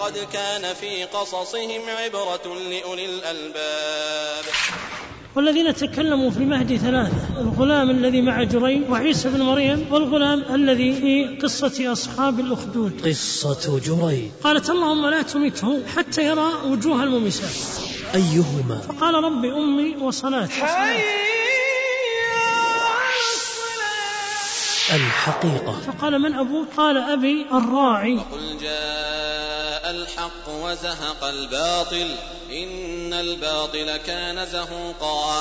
لقد كان في قصصهم عبرة لأولي الألباب. والذين تكلموا في المهد ثلاثة: الغلام الذي مع جريج وعيسى بن مريم والغلام الذي في قصة أصحاب الأخدود. قصة جريج قالت: اللهم لا تمته حتى يرى وجوه الممسات. أيهما؟ فقال: رب أمي وصلاة. الحقيقة. فقال: من أبوك؟ قال: أبي الراعي. وقل جاء الحق وزهق الباطل إن الباطل كان زهوقا.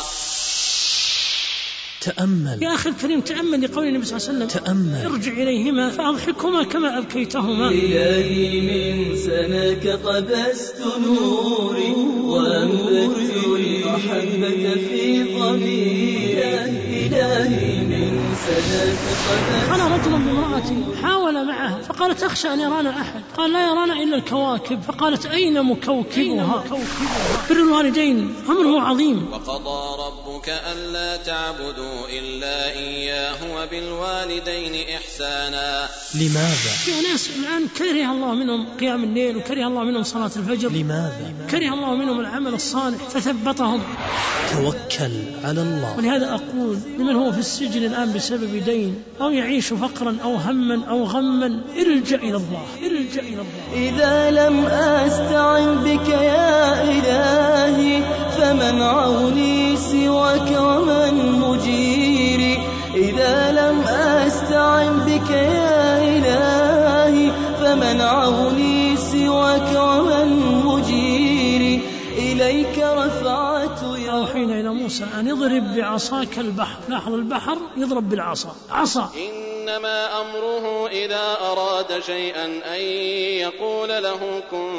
تأمل يا أخي الكريم، تأمل لقول النبي صلى الله عليه وسلم: تأمل. ارجع إليهما فأضحكهما كما أبكيتهما. إلهي من سناك قبست نوري وأنبت المحبة في ضميري. إلهي من سناك قبست. قال رجل بامرأة حاول معها فقالت: أخشى أن يرانا أحد. قال: لا يرانا إلا الكواكب. فقالت: أين مكوكبها؟ بر الوالدين أمره عظيم. وقضى ربك ألا تعبدوا إلا إياه وبالوالدين إحسانا. لماذا؟ في ناس الآن كره الله منهم قيام الليل وكره الله منهم صلاة الفجر. لماذا؟ كره الله منهم العمل الصالح فثبطهم. توكل على الله. ولهذا أقول لمن هو في السجن الآن بسبب دين أو يعيش فقرا أو هما أو غما: ارجع إلى الله، ارجع إلى الله. إذا لم أستعن بك يا إلهي فمن عوني سواك ومن مجيري. إذا لم أستعن بك يا إلهي فمن عوني سواك ومن مجيري. إليك رفعت يا. أوحينا إلى موسى أن يضرب بعصاك البحر. لاحظ، البحر يضرب بالعصا، عصا. إنما أمره إذا أراد شيئا أن يقول له كن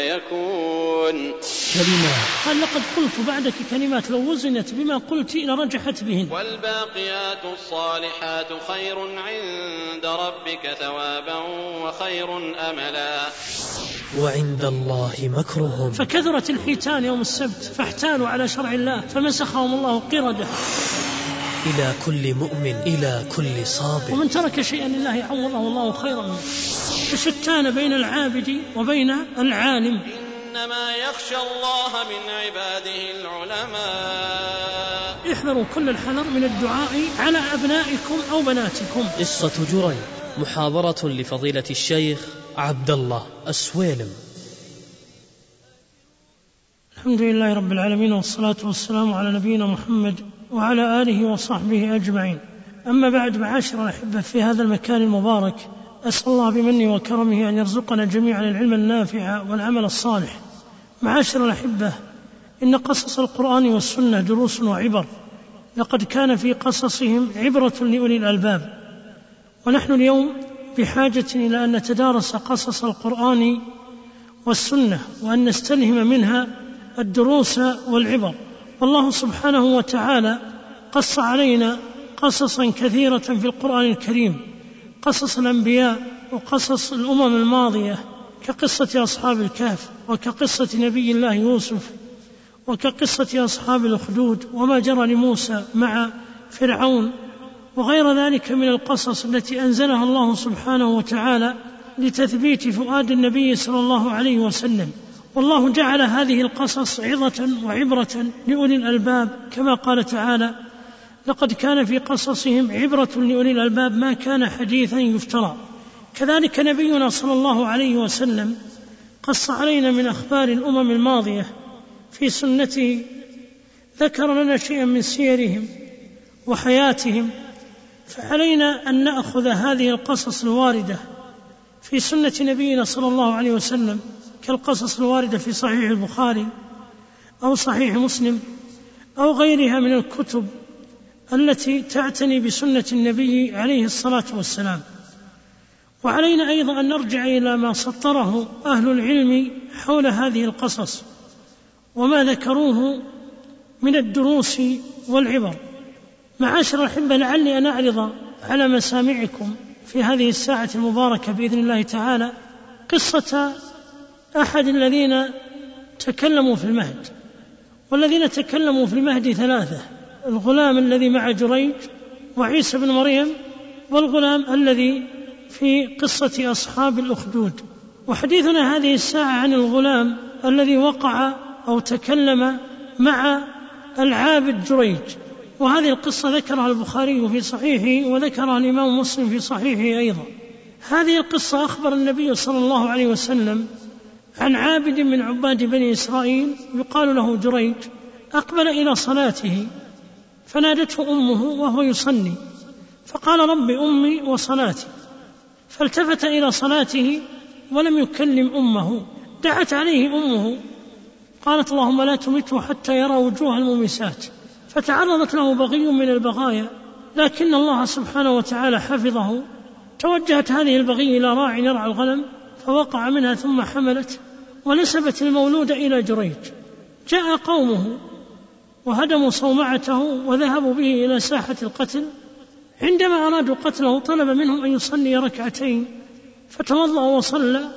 فيكون. كلمات. قال: لقد قلت بعدك كلمات لو وزنت بما قلت لرجحت بهن. والباقيات الصالحات خير عند ربك ثوابا وخير أملا. وعند الله مكرهم. فكثرت الحيتان يوم السبت فاحتالوا على شرع الله فمسخهم الله قردة. إلى كل مؤمن، إلى كل صابر. ومن ترك شيئا لله عوضه الله خيرا منه. فشتان بين العابد وبين العالم. إنما يخشى الله من عباده العلماء. احذروا كل الحذر من الدعاء على أبنائكم أو بناتكم. قصة جريج، محاضرة لفضيلة الشيخ عبد الله السويلم. الحمد لله رب العالمين، والصلاة والسلام على نبينا محمد وعلى آله وصحبه أجمعين. أما بعد، معاشر الأحبة في هذا المكان المبارك، أسأل الله بمنه وكرمه أن يرزقنا جميعا العلم النافع والعمل الصالح. معاشر الأحبة، إن قصص القرآن والسنة دروس وعبر. لقد كان في قصصهم عبرة لأولي الألباب. ونحن اليوم بحاجة إلى أن نتدارس قصص القرآن والسنة وأن نستلهم منها الدروس والعبر. والله سبحانه وتعالى قص علينا قصصا كثيرة في القرآن الكريم: قصص الأنبياء وقصص الأمم الماضية، كقصة أصحاب الكهف، وكقصة نبي الله يوسف، وكقصة أصحاب الأخدود، وما جرى لموسى مع فرعون، وغير ذلك من القصص التي أنزلها الله سبحانه وتعالى لتثبيت فؤاد النبي صلى الله عليه وسلم. والله جعل هذه القصص عظة وعبرة لأولي الألباب، كما قال تعالى: لقد كان في قصصهم عبرة لأولي الألباب ما كان حديثا يفترى. كذلك نبينا صلى الله عليه وسلم قص علينا من أخبار الأمم الماضية في سنته، ذكر لنا شيئا من سيرهم وحياتهم، فعلينا أن نأخذ هذه القصص الواردة في سنة نبينا صلى الله عليه وسلم، كالقصص الواردة في صحيح البخاري أو صحيح مسلم أو غيرها من الكتب التي تعتني بسنة النبي عليه الصلاة والسلام. وعلينا أيضا أن نرجع إلى ما سطره أهل العلم حول هذه القصص وما ذكروه من الدروس والعبر. معاشر الأحبة، لعلي أن أعرض على مسامعكم في هذه الساعة المباركة بإذن الله تعالى قصة أحد الذين تكلموا في المهد. والذين تكلموا في المهد ثلاثة: الغلام الذي مع جريج وعيسى بن مريم والغلام الذي في قصة أصحاب الأخدود. وحديثنا هذه الساعة عن الغلام الذي وقع أو تكلم مع العابد جريج، وهذه القصة ذكرها البخاري في صحيحه وذكرها الإمام مسلم في صحيحه أيضا. هذه القصة أخبر النبي صلى الله عليه وسلم عن عابد من عباد بني إسرائيل يقال له جريج، أقبل إلى صلاته فنادته أمه وهو يصلي فقال رب أمي وصلاتي، فالتفت إلى صلاته ولم يكلم أمه، دعت عليه أمه قالت اللهم لا تمته حتى يرى وجوه المومسات، فتعرضت له بغي من البغايا لكن الله سبحانه وتعالى حفظه. توجهت هذه البغي إلى راع يرعى الغنم فوقع منها ثم حملت ونسبت المولود إلى جريج. جاء قومه وهدموا صومعته وذهبوا به إلى ساحة القتل. عندما أرادوا قتله طلب منهم أن يصلي ركعتين فتوضأ وصلى،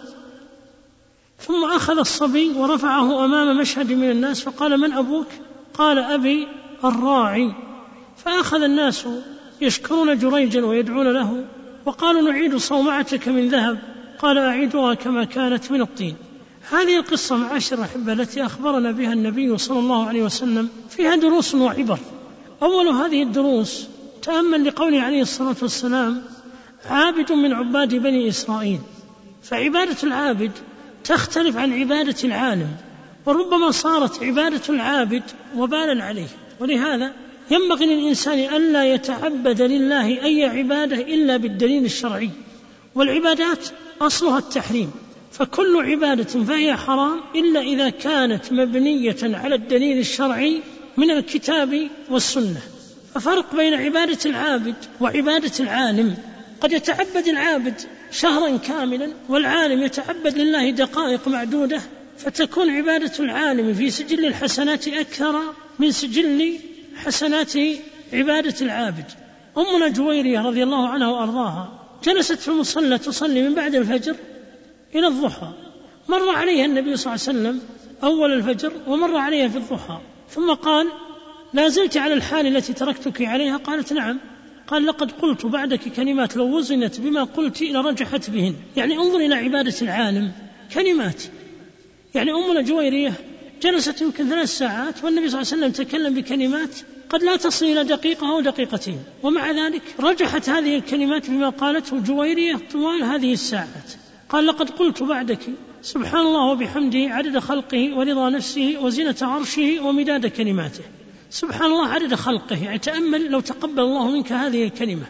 ثم أخذ الصبي ورفعه أمام مشهد من الناس فقال من أبوك؟ قال أبي الراعي. فأخذ الناس يشكرون جريجا ويدعون له وقالوا نعيد صومعتك من ذهب، قال أعيدها كما كانت من الطين. هذه القصة معاشر الأحبة التي أخبرنا بها النبي صلى الله عليه وسلم فيها دروس وعبر. أول هذه الدروس تأمل لقوله عليه الصلاة والسلام عابد من عباد بني إسرائيل، فعبادة العابد تختلف عن عبادة العالم، وربما صارت عبادة العابد وبالا عليه. ولهذا ينبغي للإنسان ألا يتعبد لله أي عبادة إلا بالدليل الشرعي، والعبادات أصلها التحريم، فكل عبادة فهي حرام إلا إذا كانت مبنية على الدليل الشرعي من الكتاب والسنة. ففرق بين عبادة العابد وعبادة العالم، قد يتعبد العابد شهرا كاملا والعالم يتعبد لله دقائق معدودة، فتكون عبادة العالم في سجل الحسنات أكثر من سجل حسنات عبادة العابد. أمنا جويرية رضي الله عنها وأرضاها جلست في المصلى تصلي من بعد الفجر إلى الضحى، مر عليها النبي صلى الله عليه وسلم أول الفجر ومر عليها في الضحى، ثم قال لا زلت على الحال التي تركتك عليها؟ قالت نعم. قال لقد قلت بعدك كلمات لو وزنت بما قلت لرجحت بهن. يعني انظر إلى عبادة العالم كلمات. يعني أمنا جويرية جلست يمكن 3 ساعات والنبي صلى الله عليه وسلم تكلم بكلمات قد لا تصل إلى دقيقة أو دقيقتين، ومع ذلك رجحت هذه الكلمات بما قالته جويرية طوال هذه الساعات. قال لقد قلت بعدك سبحان الله وبحمده عدد خلقه ورضا نفسه وزنة عرشه ومداد كلماته. سبحان الله عدد خلقه، يعني تأمل لو تقبل الله منك هذه الكلمة.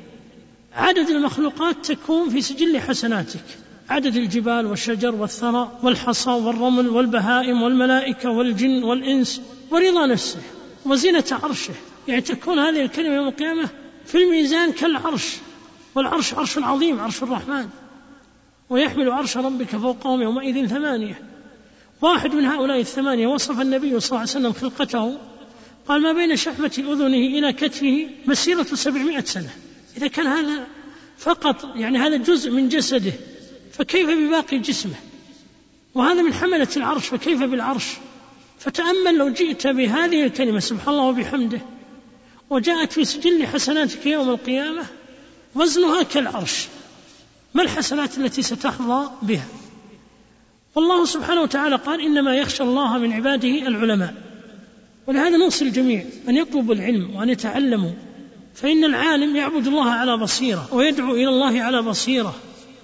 عدد المخلوقات تكون في سجل حسناتك، عدد الجبال والشجر والثرى والحصى والرمل والبهائم والملائكة والجن والإنس، ورضا نفسه وزنة عرشه، يعني تكون هذه الكلمة يوم القيامة في الميزان كالعرش، والعرش عرش عظيم عرش الرحمن، ويحمل عرش ربك فوقهم يومئذ 8. واحد من هؤلاء 8 وصف النبي صلى الله عليه وسلم خلقته، قال ما بين شحمة أذنه إلى كتفه مسيرة 700 سنة. إذا كان هذا فقط يعني هذا جزء من جسده فكيف بباقي جسمه؟ وهذا من حملة العرش فكيف بالعرش؟ فتأمل لو جئت بهذه الكلمة سبحان الله وبحمده وجاءت في سجل حسناتك يوم القيامة وزنها كالعرش، ما الحسنات التي ستحظى بها؟ والله سبحانه وتعالى قال إنما يخشى الله من عباده العلماء. ولهذا نوصي الجميع أن يطلبوا العلم وأن يتعلموا، فإن العالم يعبد الله على بصيرة ويدعو إلى الله على بصيرة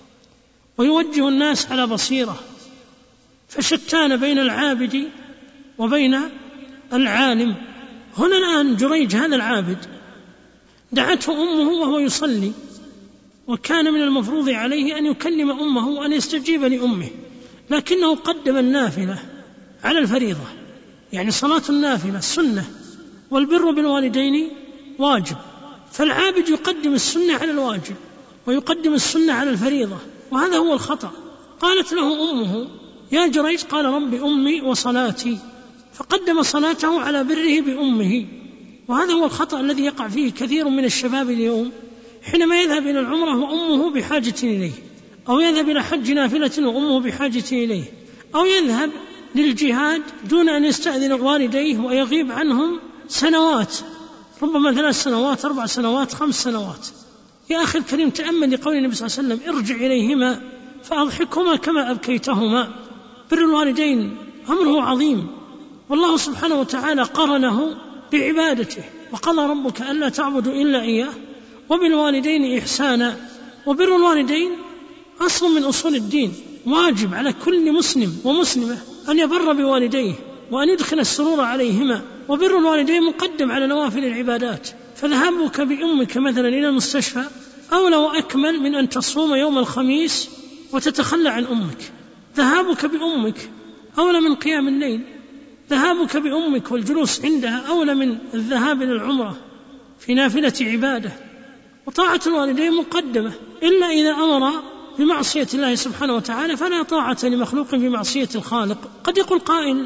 ويوجه الناس على بصيرة، فشتان بين العابد وبين العالم. هنا الآن جريج هذا العابد دعته أمه وهو يصلي، وكان من المفروض عليه أن يكلم أمه وأن يستجيب لأمه، لكنه قدم النافلة على الفريضة، يعني صلاة النافلة السنة والبر بالوالدين واجب، فالعابد يقدم السنة على الواجب ويقدم السنة على الفريضة، وهذا هو الخطأ. قالت له أمه يا جريج، قال رب أمي وصلاتي، فقدم صلاته على بره بأمه، وهذا هو الخطأ الذي يقع فيه كثير من الشباب اليوم، حينما يذهب إلى العمرة وأمه بحاجة إليه، أو يذهب إلى حج نافلة وأمه بحاجة إليه، أو يذهب للجهاد دون أن يستأذن والديه ويغيب عنهم سنوات، ربما 3 سنوات 4 سنوات 5 سنوات. يا أخي الكريم تأمل لقول النبي صلى الله عليه وسلم ارجع إليهما فأضحكهما كما أبكيتهما. بر الوالدين أمره عظيم، والله سبحانه وتعالى قرنه بعبادته، وقضى ربك ألا تعبدوا إلا إياه وبالوالدين إحسانا. وبر الوالدين أصل من أصول الدين، واجب على كل مسلم ومسلمة أن يبر بوالديه وأن يدخل السرور عليهما. وبر الوالدين مقدم على نوافل العبادات، فذهابك بأمك مثلا إلى المستشفى أولى وأكمل من أن تصوم يوم الخميس وتتخلى عن أمك. ذهابك بأمك أولى من قيام الليل، ذهابك بأمك والجلوس عندها أولى من الذهاب إلى العمرة في نافلة عبادة. وطاعة الوالدين مقدمة، إلا إذا أمر بمعصية الله سبحانه وتعالى فلا طاعة لمخلوق في معصية الخالق. قد يقول قائل: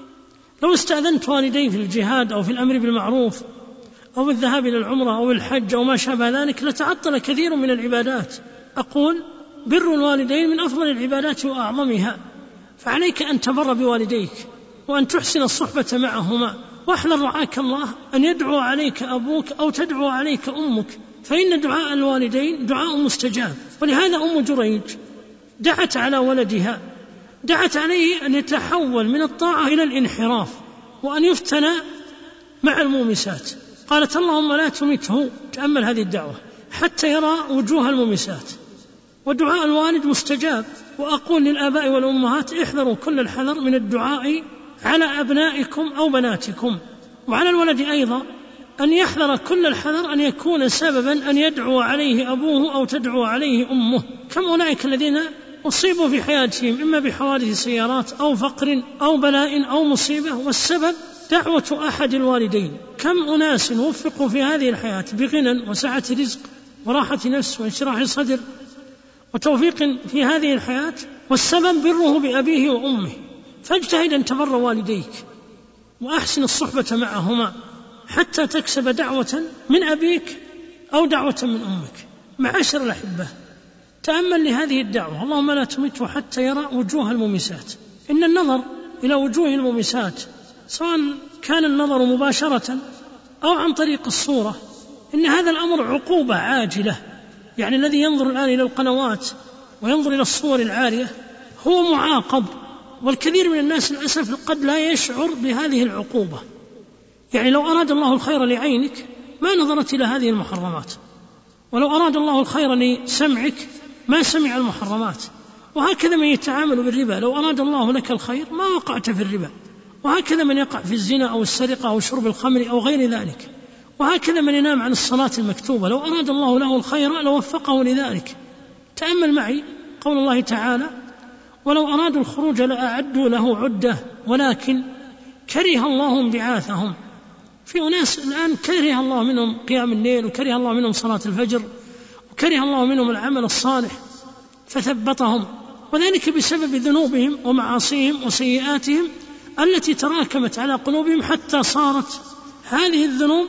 لو استأذنت والدي في الجهاد أو في الأمر بالمعروف أو الذهاب إلى العمرة أو الحج أو ما شابه ذلك لتعطل كثير من العبادات. أقول: بر الوالدين من أفضل العبادات وأعظمها، فعليك أن تبر بوالديك وأن تحسن الصحبة معهما. واحذر رعاك الله أن يدعو عليك أبوك أو تدعو عليك أمك، فإن دعاء الوالدين دعاء مستجاب. ولهذا أم جريج دعت على ولدها، دعت عليه أن يتحول من الطاعة إلى الانحراف وأن يفتن مع المومسات. قالت: اللهم لا تمته، تأمل هذه الدعوة، حتى يرى وجوه المومسات. ودعاء الوالد مستجاب. وأقول للآباء والأمهات: احذروا كل الحذر من الدعاء على أبنائكم أو بناتكم. وعلى الولد أيضا أن يحذر كل الحذر أن يكون سببا أن يدعو عليه أبوه أو تدعو عليه أمه. كم أولئك الذين أصيبوا في حياتهم إما بحوادث سيارات أو فقر أو بلاء أو مصيبة، والسبب دعوة أحد الوالدين. كم أناس وفقوا في هذه الحياة بغنى وسعة رزق وراحة نفس وانشراح صدر وتوفيق في هذه الحياة، والسبب بره بأبيه وأمه. فاجتهد أن تبر والديك وأحسن الصحبة معهما حتى تكسب دعوة من أبيك أو دعوة من أمك. معاشر الأحبة، تأمل لهذه الدعوة: اللهم لا تمته حتى يرى وجوه المومسات. إن النظر إلى وجوه المومسات، سواء كان النظر مباشرة أو عن طريق الصورة، إن هذا الأمر عقوبة عاجلة. يعني الذي ينظر الآن إلى القنوات وينظر إلى الصور العارية هو معاقب، والكثير من الناس للأسف قد لا يشعر بهذه العقوبة. يعني لو أراد الله الخير لعينك ما نظرت إلى هذه المحرمات، ولو أراد الله الخير لسمعك ما سمع المحرمات. وهكذا من يتعامل بالربا، لو أراد الله لك الخير ما وقعت في الربا. وهكذا من يقع في الزنا أو السرقة أو شرب الخمر أو غير ذلك. وهكذا من ينام عن الصلاة المكتوبة، لو أراد الله له الخير لوفقه لذلك. تأمل معي قول الله تعالى: ولو أرادوا الخروج لأعدوا له عدة ولكن كره الله انبعاثهم. في أناس الآن كره الله منهم قيام الليل، وكره الله منهم صلاة الفجر، وكره الله منهم العمل الصالح فثبطهم، وذلك بسبب ذنوبهم ومعاصيهم وسيئاتهم التي تراكمت على قلوبهم، حتى صارت هذه الذنوب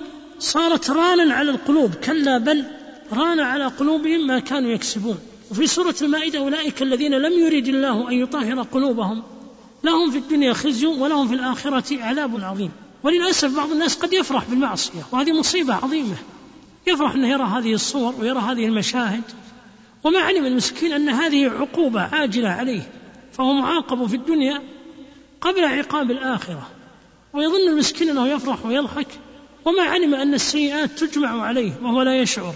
رانا على القلوب. كلا بل ران على قلوبهم ما كانوا يكسبون. وفي سورة المائدة: أولئك الذين لم يرد الله أن يطهر قلوبهم لهم في الدنيا خزي ولهم في الآخرة عذاب عظيم. وللأسف بعض الناس قد يفرح بالمعصية، وهذه مصيبة عظيمة. يفرح أنه يرى هذه الصور ويرى هذه المشاهد، وما علم المسكين أن هذه عقوبة عاجلة عليه، فهو معاقب في الدنيا قبل عقاب الآخرة. ويظن المسكين أنه يفرح ويضحك، وما علم أن السيئات تجمع عليه وهو لا يشعر.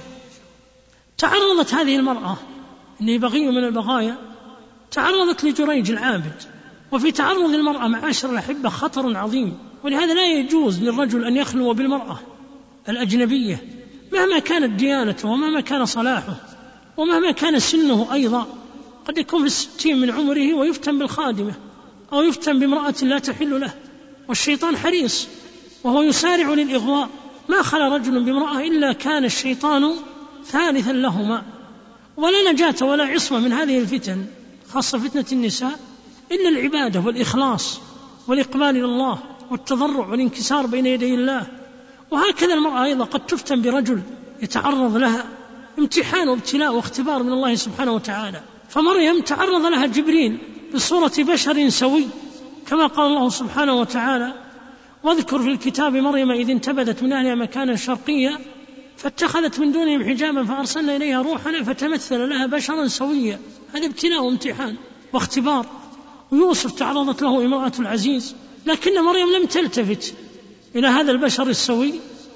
تعرضت هذه المرأة، إنه بغي من البغايا، تعرضت لجريج العابد. وفي تعرض المرأة معاشر الأحبة خطر عظيم، ولهذا لا يجوز للرجل أن يخلو بالمرأة الأجنبية مهما كانت ديانته ومهما كان صلاحه ومهما كان سنه. أيضا قد يكون في 60 من عمره ويفتن بالخادمة أو يفتن بامرأة لا تحل له، والشيطان حريص وهو يسارع للإغواء. ما خلى رجل بامرأة إلا كان الشيطان ثالثا لهما. ولا نجاة ولا عصمة من هذه الفتن، خاصة فتنة النساء، إلا العبادة والإخلاص والإقبال إلى الله والتضرع والانكسار بين يدي الله. وهكذا المرأة أيضا قد تفتن برجل يتعرض لها امتحان وابتلاء واختبار من الله سبحانه وتعالى. فمريم تعرض لها جبريل بصورة بشر سوي، كما قال الله سبحانه وتعالى: واذكر في الكتاب مريم إذ انتبذت من أهلها مكانا شرقيا فاتخذت من دونهم حجابا فأرسلنا إليها روحنا فتمثل لها بشرا سويا. هذا ابتلاء وامتحان واختبار. ويوسف تعرضت له امرأة العزيز، لكن مريم لم تلتفت إلى هذا البشر السوي،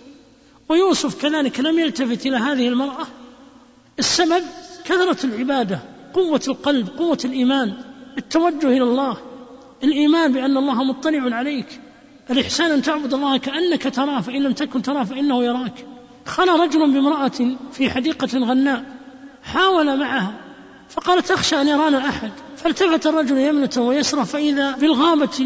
ويوسف كذلك لم يلتفت إلى هذه المرأة. السبب كثرة العبادة، قوة القلب، قوة الإيمان، التوجه إلى الله، الإيمان بأن الله مطلع عليك. الإحسان أن تعبد الله كأنك تراه، فإن لم تكن تراه فإنه يراك. خلى رجل بامرأة في حديقة غناء، حاول معها فقالت أخشى أن يرانا أحد، فالتفت الرجل يمنة ويسرى فإذا بالغابة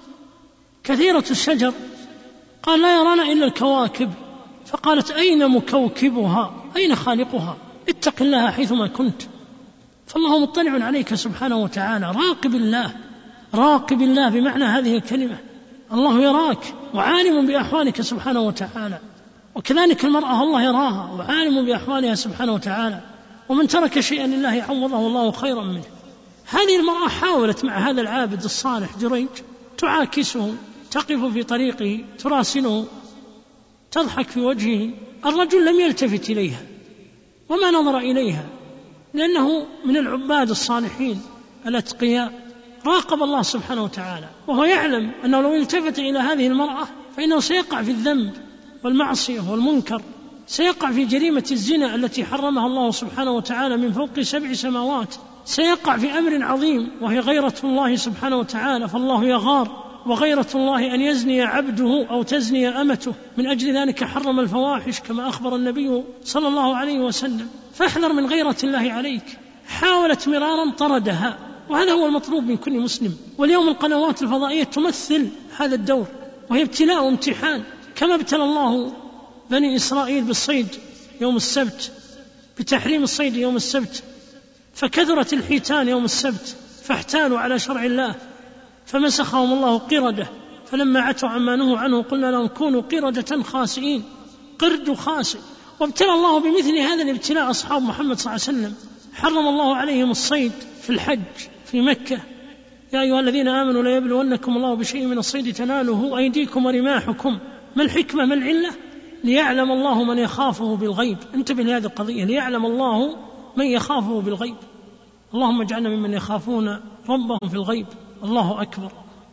كثيرة الشجر، قال لا يرانا إلا الكواكب. فقالت أين مكوكبها؟ أين خالقها؟ اتق الله حيثما كنت، فالله مطلع عليك سبحانه وتعالى. راقب الله، راقب الله بمعنى هذه الكلمة. الله يراك وعالم بأحوالك سبحانه وتعالى، وكذلك المرأة الله يراها وعالم بأحوالها سبحانه وتعالى. ومن ترك شيئا لله عوضه الله خيرا منه. هذه المرأة حاولت مع هذا العابد الصالح جريج، تعاكسه، تقف في طريقه، تراسله، تضحك في وجهه. الرجل لم يلتفت إليها وما نظر إليها، لأنه من العباد الصالحين الأتقياء، راقب الله سبحانه وتعالى، وهو يعلم أنه لو التفت إلى هذه المرأة فإنه سيقع في الذنب والمعصية والمنكر، سيقع في جريمة الزنا التي حرمها الله سبحانه وتعالى من فوق 7 سماوات، سيقع في أمر عظيم وهي غيرة الله سبحانه وتعالى. فالله يغار، وغيرة الله أن يزني عبده أو تزني أمته، من أجل ذلك حرم الفواحش كما أخبر النبي صلى الله عليه وسلم. فاحذر من غيرة الله عليك. حاولت مرارا، طردها، وهذا هو المطلوب من كل مسلم. واليوم القنوات الفضائية تمثل هذا الدور، وهي ابتلاء وامتحان. كما ابتلى الله بني إسرائيل بالصيد يوم السبت، بتحريم الصيد يوم السبت، فكثرت الحيتان يوم السبت فاحتالوا على شرع الله فمسخهم الله قردة، فلما عتوا عما نهوا عنه قلنا لهم كونوا قردة خاسئين، قرد خاسئ. وابتلى الله بمثل هذا الابتلاء أصحاب محمد صلى الله عليه وسلم. حرم الله عليهم الصيد في الحج في مكة: يا أيها الذين آمنوا ليبلونكم الله بشيء من الصيد تناله أيديكم ورماحكم. ما الحكمة؟ ما العلة؟ ليعلم الله من يخافه بالغيب. انتبه لهذه القضية، ليعلم الله من يخافه بالغيب. اللهم اجعلنا ممن يخافون ربهم في الغيب. الله أكبر.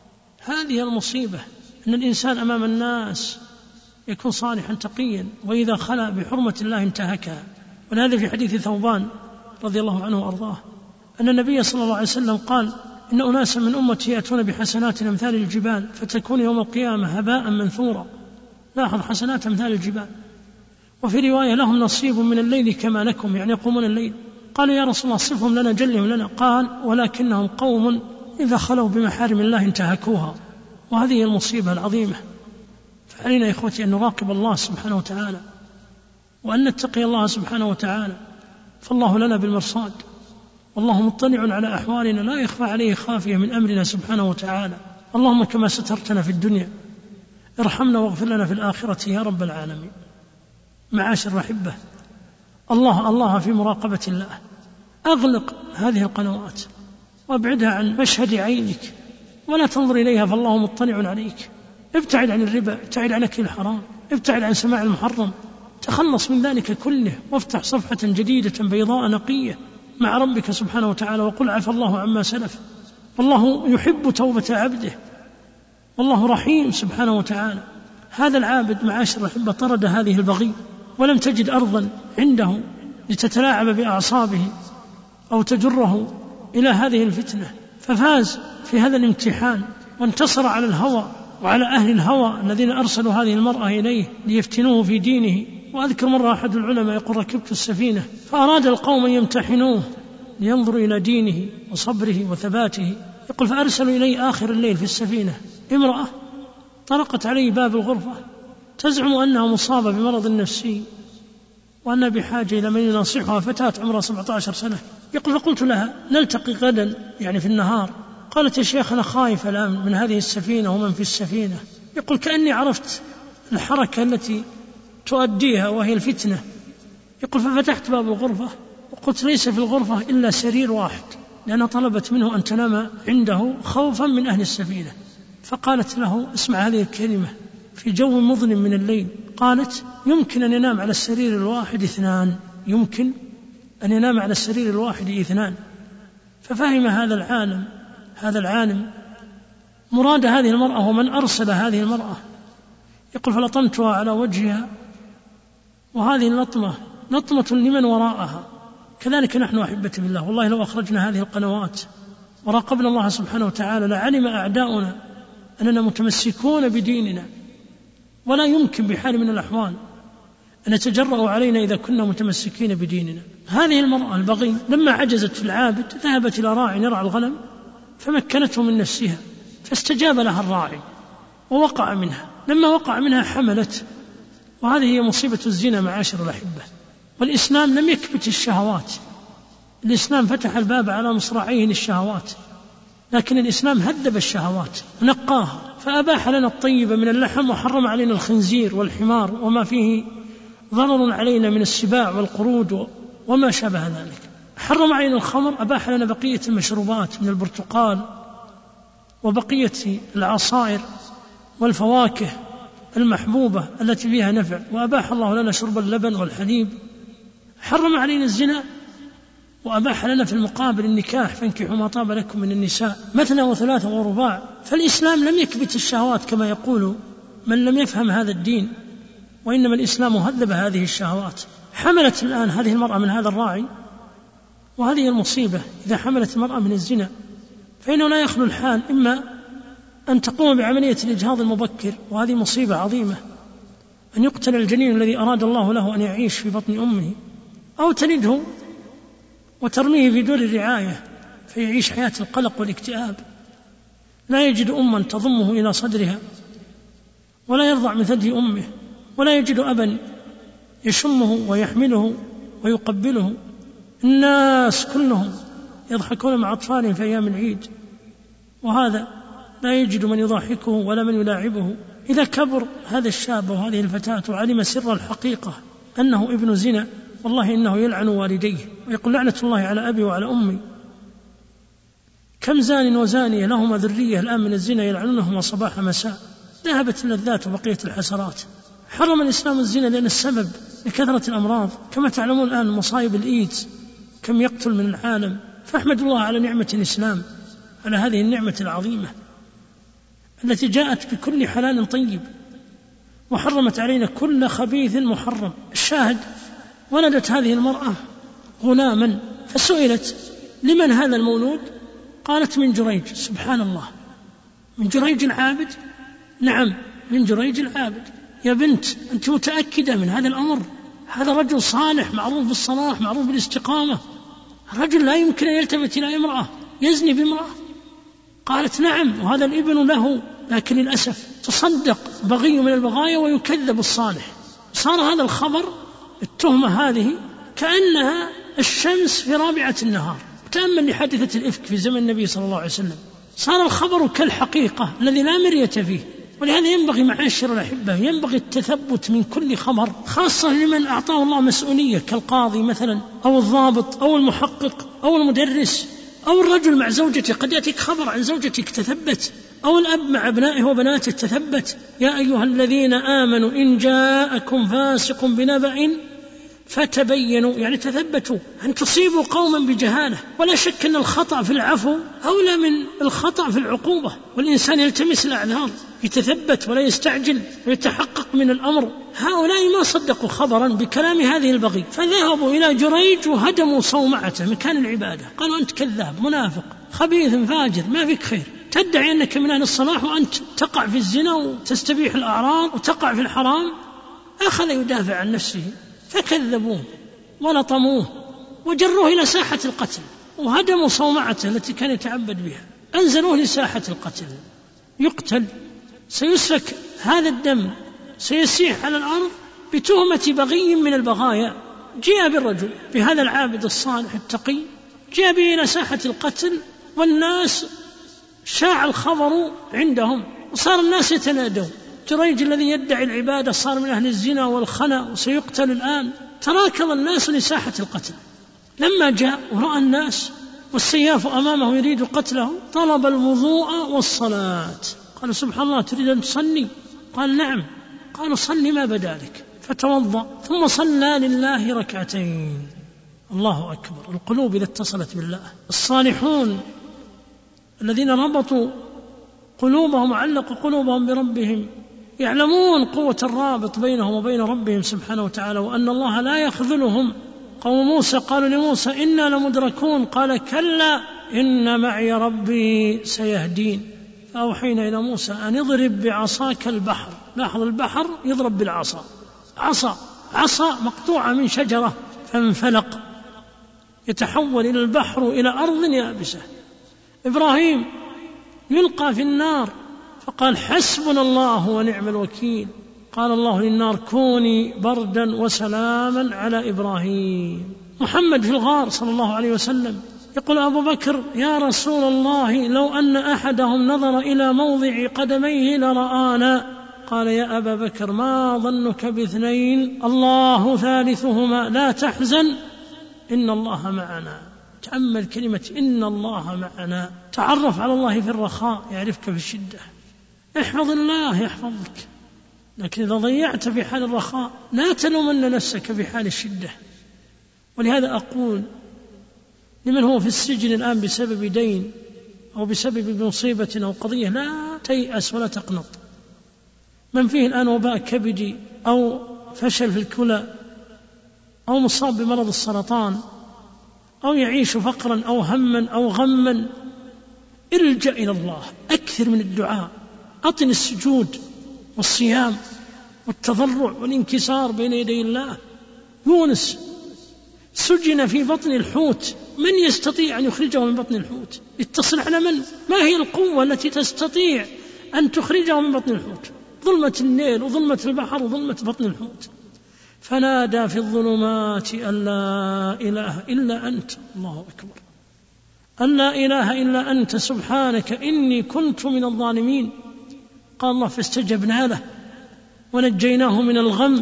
هذه المصيبة أن الإنسان أمام الناس يكون صالحا تقيا، وإذا خلا بحرمة الله انتهكها. ولهذا في حديث ثوبان رضي الله عنه وأرضاه أن النبي صلى الله عليه وسلم قال: إن أناسا من أمتي يأتون بحسنات أمثال الجبال فتكون يوم القيامة هباء منثورا. لاحظ، حسنات أمثال الجبال. وفي رواية: لهم نصيب من الليل كما لكم، يعني يقومون الليل. قالوا: يا رسول الله صفهم لنا، جلهم لنا. قال: ولكنهم قوم إذا خلوا بمحارم الله انتهكوها. وهذه المصيبة العظيمة. فعلينا يا إخوتي أن نراقب الله سبحانه وتعالى، وأن نتقي الله سبحانه وتعالى، فالله لنا بالمرصاد، والله مطلع على أحوالنا، لا يخفى عليه خافية من أمرنا سبحانه وتعالى. اللهم كما سترتنا في الدنيا ارحمنا واغفر لنا في الآخرة يا رب العالمين. معاشر الأحبة، الله في مراقبة الله. أغلق هذه القنوات وابعدها عن مشهد عينك، ولا تنظر إليها، فالله مطلع عليك. ابتعد عن الربا، ابتعد عن أكل الحرام، ابتعد عن سماع المحرم، تخلص من ذلك كله، وافتح صفحة جديدة بيضاء نقية مع ربك سبحانه وتعالى، وقل عفى الله عما سلف. والله يحب توبة عبده، والله رحيم سبحانه وتعالى. هذا العابد معاشر الأحبة طرد هذه البغي، ولم تجد أرضا عنده لتتلاعب بأعصابه أو تجره إلى هذه الفتنة، ففاز في هذا الامتحان وانتصر على الهوى وعلى أهل الهوى الذين أرسلوا هذه المرأة إليه ليفتنوه في دينه. وأذكر مرة أحد العلماء يقول: ركبت السفينة فأراد القوم أن يمتحنوه لينظروا إلى دينه وصبره وثباته. يقول: فأرسلوا إلي آخر الليل في السفينة امرأة طرقت علي باب الغرفة تزعم أنها مصابة بمرض نفسي وأنا بحاجة إلى من ينصحها، فتاة عمرها 17 سنة. يقول: فقلت لها: نلتقي غدا، يعني في النهار. قالت: يا شيخ أنا خايفة الآن من هذه السفينة ومن في السفينة. يقول: كأني عرفت الحركة التي تؤديها وهي الفتنة. يقول: ففتحت باب الغرفة وقلت: ليس في الغرفة إلا سرير واحد، لأنها طلبت منه أن تنام عنده خوفا من أهل السفينة. فقالت له: اسمع هذه الكلمة: في جو مظلم من الليل، قالت يمكن أن ينام على السرير الواحد 2، يمكن أن ينام على السرير الواحد 2. ففهم هذا العالم مراد هذه المرأة ومن أرسل هذه المرأة. يقول فلطمتها على وجهها، وهذه اللطمة لطمة لمن وراءها. كذلك نحن أحبتي بالله، والله لو أخرجنا هذه القنوات وراقبنا الله سبحانه وتعالى لعلم أعداؤنا أننا متمسكون بديننا، ولا يمكن بحال من الأحوال أن يتجرأوا علينا إذا كنا متمسكين بديننا. هذه المرأة البغي لما عجزت في العابد ذهبت إلى راعي يرعى الغنم فمكنته من نفسها، فاستجاب لها الراعي ووقع منها. لما وقع منها حملت، وهذه هي مصيبة الزنا معاشر الأحبة. والإسلام لم يكبت الشهوات، الإسلام فتح الباب على مصراعيه للشهوات، لكن الإسلام هذب الشهوات ونقاها، فأباح لنا الطيب من اللحم وحرم علينا الخنزير والحمار وما فيه ضرر علينا من السباع والقرود وما شابه ذلك. حرم علينا الخمر، أباح لنا بقية المشروبات من البرتقال وبقية العصائر والفواكه المحبوبة التي فيها نفع، وأباح الله لنا شرب اللبن والحليب. حرم علينا الزنا وأباح لنا في المقابل النكاح، فانكحوا ما طاب لكم من النساء مثنى وثلاث ورباع. فالإسلام لم يكبت الشهوات كما يقول من لم يفهم هذا الدين، وإنما الإسلام هذب هذه الشهوات. حملت الآن هذه المرأة من هذا الراعي، وهذه المصيبة إذا حملت المرأة من الزنا، فإنه لا يخلو الحال إما أن تقوم بعملية الإجهاض المبكر، وهذه مصيبة عظيمة، أن يقتل الجنين الذي أراد الله له أن يعيش في بطن أمه، أو تلده وترميه في دور الرعاية فيعيش حياة القلق والاكتئاب، لا يجد أما تضمه إلى صدرها ولا يرضع من ثدي أمه، ولا يجد أبا يشمه ويحمله ويقبله. الناس كلهم يضحكون مع أطفالهم في أيام العيد، وهذا لا يجد من يضحكه ولا من يلاعبه. إذا كبر هذا الشاب وهذه الفتاة وعلم سر الحقيقة أنه ابن زنا، والله إنه يلعن والديه ويقول لعنة الله على أبي وعلى أمي. كم زان وزانية لهما ذرية الآن من الزنا يلعنونهما صباح مساء، ذهبت اللذات وبقيت الحسرات. حرم الإسلام الزنا لأن السبب لكثرة الأمراض، كما تعلمون الآن مصايب الإيدز كم يقتل من العالم. فاحمد الله على نعمة الإسلام، على هذه النعمة العظيمة التي جاءت بكل حلال طيب وحرمت علينا كل خبيث محرم. الشاهد ولدت هذه المرأة غلاما، فسئلت لمن هذا المولود؟ قالت من جريج. سبحان الله، من جريج العابد؟ نعم من جريج العابد. يا بنت أنت متأكدة من هذا الأمر؟ هذا رجل صالح معروف بالصلاح معروف بالاستقامة، الرجل لا يمكن أن يلتفت إلى امرأة يزني بامرأة. قالت نعم، وهذا الابن له، لكن للأسف تصدق بغي من البغايا ويكذب الصالح. صار هذا الخبر، التهمة هذه كأنها الشمس في رابعة النهار. تأمل لحادثة الإفك في زمن النبي صلى الله عليه وسلم، صار الخبر كالحقيقة الذي لا مرية فيه. ولهذا ينبغي معاشر الأحبة ينبغي التثبت من كل خبر، خاصة لمن أعطاه الله مسؤولية كالقاضي مثلا، أو الضابط أو المحقق أو المدرس أو الرجل مع زوجته. قد يأتيك خبر عن زوجتك تثبت، أو الأب مع أبنائه وبناته تثبت. يا أيها الذين آمنوا إن جاءكم فاسق بنبأ فتبينوا، يعني تثبتوا أن تصيبوا قوما بجهالة. ولا شك أن الخطأ في العفو أولى من الخطأ في العقوبة، والإنسان يلتمس الأعذار، يتثبت ولا يستعجل ويتحقق من الأمر. هؤلاء ما صدقوا خبرا بكلام هذه البغي، فذهبوا إلى جريج وهدموا صومعته مكان العبادة. قالوا أنت كذاب منافق خبيث فاجر ما فيك خير، تدعي أنك من أهل الصلاح وأنت تقع في الزنا وتستبيح الأعراض وتقع في الحرام. أخذ يدافع عن نفسه، فكذبوه ولطموه وجروه إلى ساحة القتل، وهدموا صومعته التي كان يتعبد بها، أنزلوه لساحة القتل يقتل. سيسفك هذا الدم، سيسيح على الأرض بتهمة بغي من البغايا. جاء بالرجل بهذا العابد الصالح التقي، جاء به إلى ساحة القتل، والناس شاع الخبر عندهم، وصار الناس يتنادون جريج الذي يدعي العبادة صار من أهل الزنا والخنا وسيقتل الآن. تراكض الناس لساحة القتل. لما جاء ورأى الناس والسياف أمامه يريد قتله، طلب الوضوء والصلاة. قال سبحان الله تريد أن تصلي؟ قال نعم. قال صل ما بدا لك، فتوضأ ثم صلى لله ركعتين. الله أكبر. القلوب إذا اتصلت بالله، الصالحون الذين ربطوا قلوبهم وعلقوا قلوبهم بربهم يعلمون قوة الرابط بينهم وبين ربهم سبحانه وتعالى، وأن الله لا يخذلهم. قوم موسى قالوا لموسى إنا لمدركون، قال كلا إن معي ربي سيهدين. فأوحينا إلى موسى أن اضرب بعصاك البحر. لاحظ البحر يضرب بالعصا، عصا مقطوعة من شجرة فانفلق يتحول إلى البحر إلى أرض يابسة. إبراهيم يلقى في النار فقال حسبنا الله ونعم الوكيل. قال الله للنار كوني بردا وسلاما على إبراهيم. محمد في الغار صلى الله عليه وسلم يقول أبو بكر يا رسول الله لو أن أحدهم نظر إلى موضع قدميه لرآنا. قال يا أبا بكر ما ظنك باثنين الله ثالثهما لا تحزن إن الله معنا. تأمل كلمة إن الله معنا. تعرف على الله في الرخاء يعرفك في الشدة. احفظ الله يحفظك. لكن إذا ضيعت في حال الرخاء لا تلومن نفسك في حال الشدة. ولهذا أقول لمن هو في السجن الآن بسبب دين أو بسبب مصيبة أو قضية لا تيأس ولا تقنط. من فيه الآن وباء كبدي أو فشل في الكلى أو مصاب بمرض السرطان أو يعيش فقرا أو هما أو غما، الجأ إلى الله، أكثر من الدعاء، أطن السجود والصيام والتضرع والانكسار بين يدي الله. يونس سجن في بطن الحوت، من يستطيع أن يخرجه من بطن الحوت؟ اتصل على من؟ ما هي القوة التي تستطيع أن تخرجه من بطن الحوت؟ ظلمة الليل وظلمة البحر وظلمة بطن الحوت. فنادى في الظلمات أن لا إله إلا أنت. الله أكبر. أن لا إله إلا أنت سبحانك إني كنت من الظالمين. قال الله فاستجبنا له ونجيناه من الغم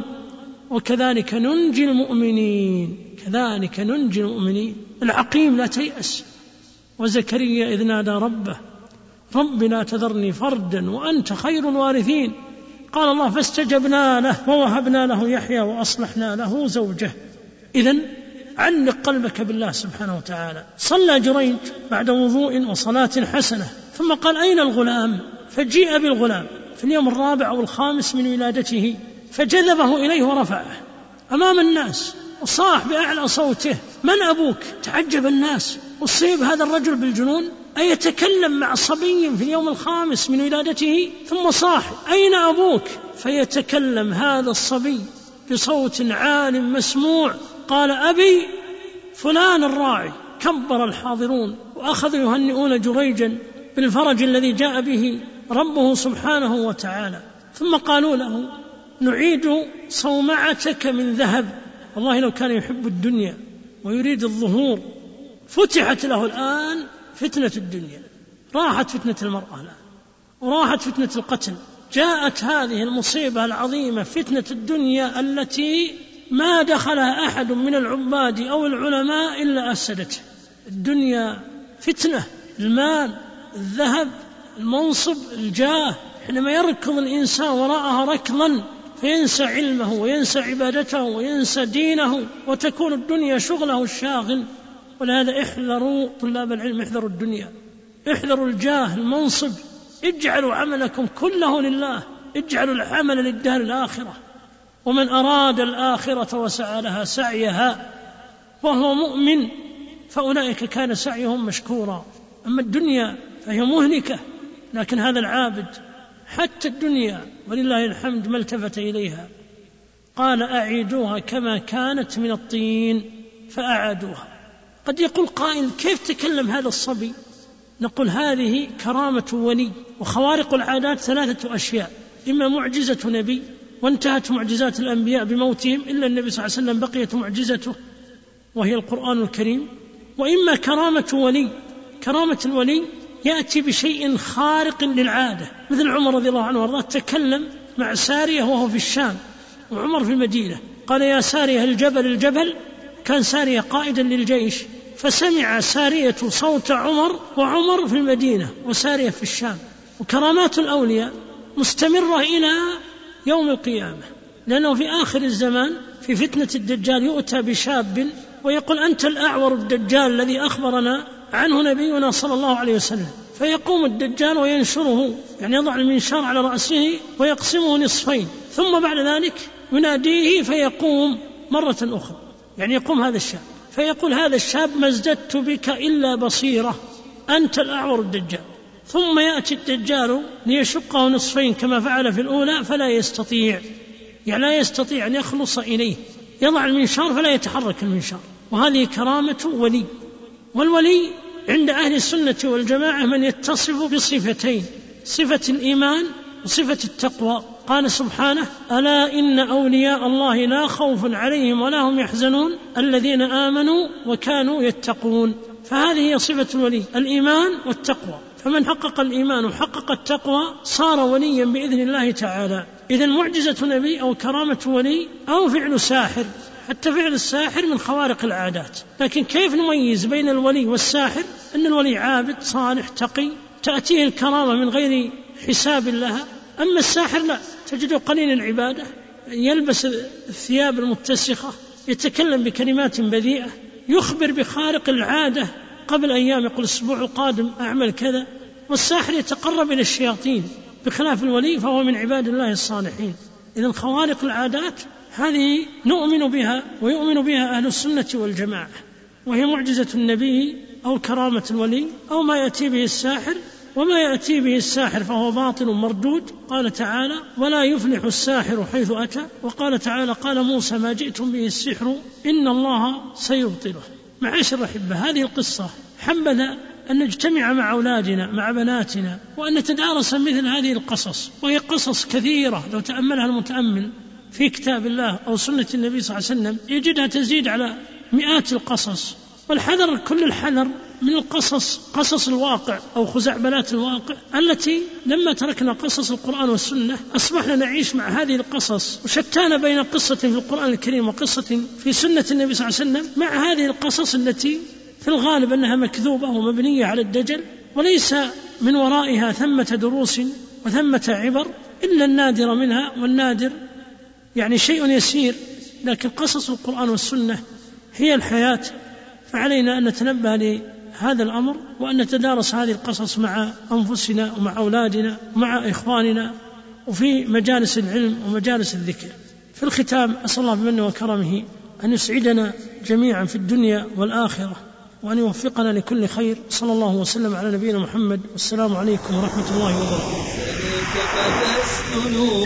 وكذلك ننجي المؤمنين. كذلك ننجي المؤمنين. العقيم لا تيأس. وزكريا إذ نادى ربه رب لا تذرني فردا وأنت خير الوارثين. قال الله فاستجبنا له ووهبنا له يحيى وأصلحنا له زوجه. إذن علق قلبك بالله سبحانه وتعالى. صلى جريج بعد وضوء وصلاة حسنة ثم قال أين الغلام؟ فجيء بالغلام في اليوم الرابع أو الخامس من ولادته فجذبه إليه ورفعه أمام الناس وصاح بأعلى صوته من أبوك؟ تعجب الناس، أصيب هذا الرجل بالجنون أيتكلم مع صبي في اليوم الخامس من ولادته؟ ثم صاح أين أبوك؟ فيتكلم هذا الصبي بصوت عال مسموع قال أبي فلان الراعي. كبر الحاضرون وأخذوا يهنئون جريجا بالفرج الذي جاء به ربه سبحانه وتعالى. ثم قالوا له نعيد صومعتك من ذهب. والله لو كان يحب الدنيا ويريد الظهور فتحت له الآن فتنة الدنيا. راحت فتنة المرأة الآن وراحت فتنة القتل. جاءت هذه المصيبة العظيمة فتنة الدنيا التي ما دخلها أحد من العباد أو العلماء إلا أفسدته. الدنيا فتنة، المال، الذهب، المنصب، الجاه. حينما يركض الإنسان وراءها ركضا فينسى علمه وينسى عبادته وينسى دينه وتكون الدنيا شغله الشاغل. ولهذا احذروا طلاب العلم، احذروا الدنيا، احذروا الجاه، المنصب. اجعلوا عملكم كله لله، اجعلوا العمل للدار الآخرة. ومن أراد الآخرة وسعى لها سعيها وهو مؤمن فأولئك كان سعيهم مشكورا. أما الدنيا فهي مهلكة. لكن هذا العابد حتى الدنيا ولله الحمد ما التفت إليها. قال أعيدوها كما كانت من الطين فأعادوها. قد يقول قائل كيف تكلم هذا الصبي؟ نقول هذه كرامة ولي. وخوارق العادات ثلاثة أشياء: إما معجزة نبي وانتهت معجزات الأنبياء بموتهم إلا النبي صلى الله عليه وسلم بقيت معجزته وهي القرآن الكريم، وإما كرامة ولي. كرامة الولي يأتي بشيء خارق للعادة، مثل عمر رضي الله عنه وارضاه تكلم مع سارية وهو في الشام وعمر في المدينة، قال يا سارية الجبل. كان سارية قائدا للجيش فسمع سارية صوت عمر وعمر في المدينة وسارية في الشام. وكرامات الأولياء مستمرة إلى يوم القيامة، لأنه في آخر الزمان في فتنة الدجال يؤتى بشاب ويقول أنت الأعور الدجال الذي أخبرنا عنه نبينا صلى الله عليه وسلم، فيقوم الدجال وينشره، يعني يضع المنشار على رأسه ويقسمه نصفين، ثم بعد ذلك يناديه فيقوم مرة أخرى، يعني يقوم هذا الشاب فيقول هذا الشاب ما ازددت بك إلا بصيرة، أنت الأعور الدجال. ثم يأتي الدجال ليشقه نصفين كما فعل في الأولى فلا يستطيع، يعني لا يستطيع أن يخلص إليه، يضع المنشار فلا يتحرك المنشار. وهذه كرامة ولي. والولي عند أهل السنة والجماعة من يتصف بصفتين، صفة الإيمان وصفة التقوى. قال سبحانه ألا إن أولياء الله لا خوف عليهم ولا هم يحزنون الذين آمنوا وكانوا يتقون. فهذه هي صفة الولي، الإيمان والتقوى. فمن حقق الإيمان وحقق التقوى صار وليا بإذن الله تعالى. إذن معجزة نبي أو كرامة ولي أو فعل ساحر، حتى فعل الساحر من خوارق العادات. لكن كيف نميز بين الولي والساحر؟ أن الولي عابد صالح تقي تأتيه الكرامة من غير حساب لها، أما الساحر لا، تجده قليل العبادة، يلبس الثياب المتسخة، يتكلم بكلمات بذيئة، يخبر بخارق العادة قبل أيام، يقول الأسبوع القادم أعمل كذا. والساحر يتقرب إلى الشياطين، بخلاف الولي فهو من عباد الله الصالحين. إذن خوارق العادات هذه نؤمن بها ويؤمن بها أهل السنة والجماعة، وهي معجزة النبي أو كرامة الولي أو ما يأتي به الساحر. وما يأتي به الساحر فهو باطل مردود. قال تعالى ولا يفلح الساحر حيث أتى. وقال تعالى قال موسى ما جئتم به السحر إن الله سيبطله. معاشر الأحبة، هذه القصة حبذا أن نجتمع مع أولادنا مع بناتنا وأن نتدارس مثل هذه القصص، وهي قصص كثيرة لو تأملها المتأمل في كتاب الله أو سنة النبي صلى الله عليه وسلم يجدها تزيد على مئات القصص. والحذر كل الحذر من القصص، قصص الواقع أو خزعبلات الواقع التي لما تركنا قصص القرآن والسنة أصبحنا نعيش مع هذه القصص، وشتان بين قصة في القرآن الكريم وقصة في سنة النبي صلى الله عليه وسلم مع هذه القصص التي في الغالب أنها مكذوبة ومبنية على الدجل، وليس من ورائها ثمة دروس وثمة عبر إلا النادر منها، والنادر يعني شيء يسير. لكن قصص القرآن والسنة هي الحياة، فعلينا أن نتنبه لهذا الأمر وأن نتدارس هذه القصص مع أنفسنا ومع أولادنا ومع إخواننا وفي مجالس العلم ومجالس الذكر. في الختام أسأل الله بمنه وكرمه أن يسعدنا جميعا في الدنيا والآخرة وأن يوفقنا لكل خير. صلى الله وسلم على نبينا محمد، والسلام عليكم ورحمة الله وبركاته.